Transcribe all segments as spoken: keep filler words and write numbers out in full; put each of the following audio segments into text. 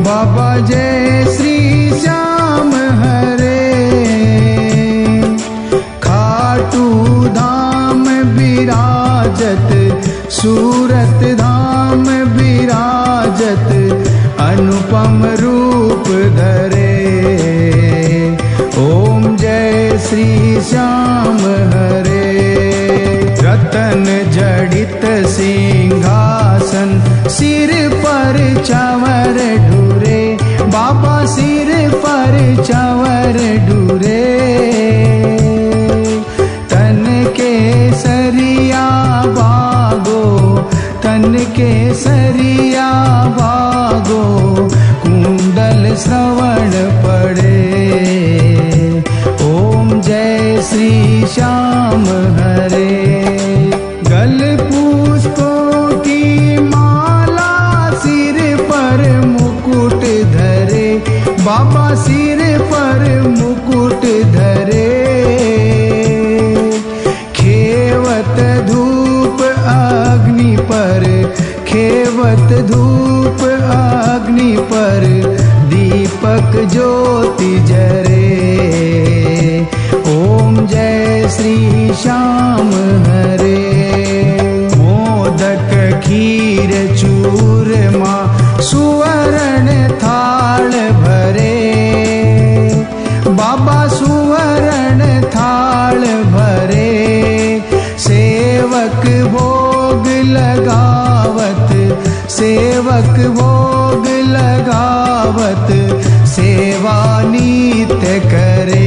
बाबा जय श्री श्याम हरे। खाटू धाम विराजत, सूरत धाम विराजत, अनुपम रूप धरे। ओम जय श्री श्याम हरे। रतन जड़ित सिंहासन, सिर पर चंवर ढूरे, बाबा सिर पर चंवर ढूरे। तन के सरिया बागो, तन के सरिया बागो, कुंडल श्रवण पड़े। ओम जय श्री श्याम हरे। गल पुष्पों की माला, सिर पर मुकुट धरे, बाबा सिर पर मुकुट धरे। खेवत धूप अग्नि पर, खेवत धूप अग्नि पर, दीपक ज्योति जरे। ओम जय श्री श्याम हरे। मोदक खीर चूरमा, सुवर्ण थाल भरे, बाबा सुवर्ण थाल भरे। सेवक भोग लगावत, सेवक भोग लगावत, सेवा नित्य करे।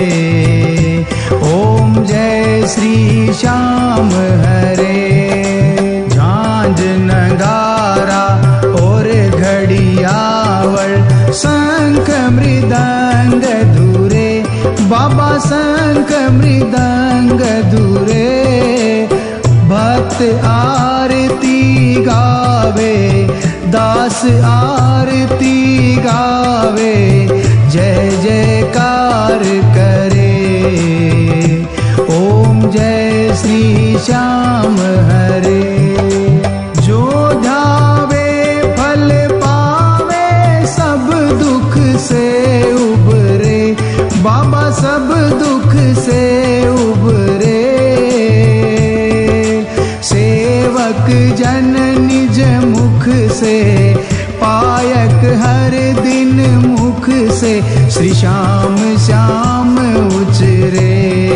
ओम जय श्री श्याम हरे। झांझ नगारा और घड़ियावल, शंख मृदंग धुरे, बाबा शंख मृदंग धुरे। भक्त आरती गावे, दास आरती गावे, जय जयकार करे। ओम जय श्री श्याम हरे। जो ध्यावे फल पावे, सब दुख से उबरे, बाबा सब दुख से उबरे। सेवक जन निज मुख से, पायक हर दिन मुख से, श्री श्याम श्याम उचरे।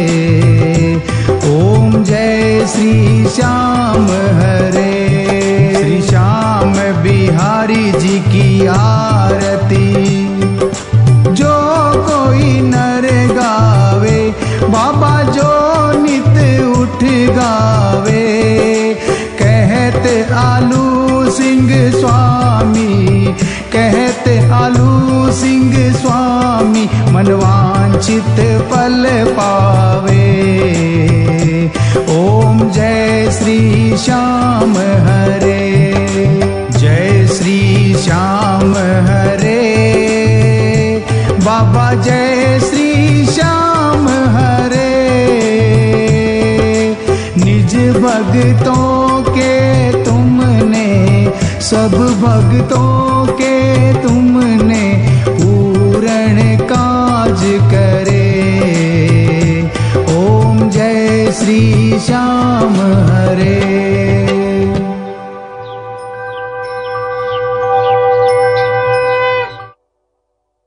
ओम जय श्री श्याम हरे। श्री श्याम बिहारी जी की आरती जो कोई नर गावे, बाबा जो नित उठ गावे। कहते आलू सिंह स्वामी, कहते आलू सिंह स्वामी, मनवांछित फल पावे। ओम जय श्री श्याम हरे। जय श्री श्याम हरे। बाबा जय श्री श्याम हरे। निज भक्तों के तुमने, सब भक्तों के तुमने, पूर्ण काज करे। ओम जय श्री श्याम हरे।